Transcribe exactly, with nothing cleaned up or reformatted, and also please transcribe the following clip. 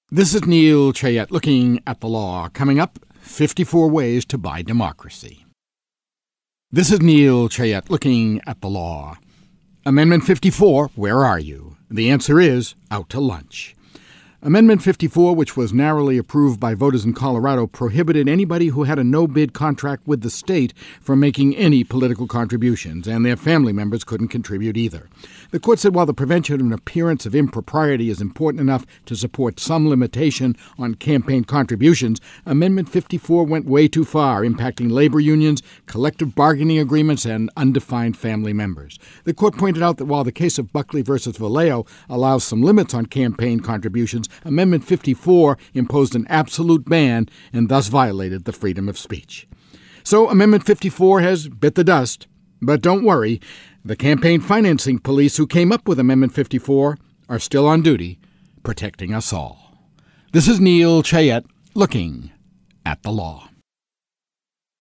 This is Neil Chayette looking at the law. Coming up, fifty-four ways to buy democracy. This is Neil Chayette looking at the law. Amendment fifty-four, where are you? The answer is out to lunch. Amendment fifty-four, which was narrowly approved by voters in Colorado, prohibited anybody who had a no-bid contract with the state from making any political contributions, and their family members couldn't contribute either. The court said while the prevention of an appearance of impropriety is important enough to support some limitation on campaign contributions, Amendment fifty-four went way too far, impacting labor unions, collective bargaining agreements, and undefined family members. The court pointed out that while the case of Buckley versus Vallejo allows some limits on campaign contributions, Amendment fifty-four imposed an absolute ban and thus violated the freedom of speech. So Amendment fifty-four has bit the dust. But don't worry, the campaign financing police who came up with Amendment fifty-four are still on duty, protecting us all. This is Neil Chayette looking at the law.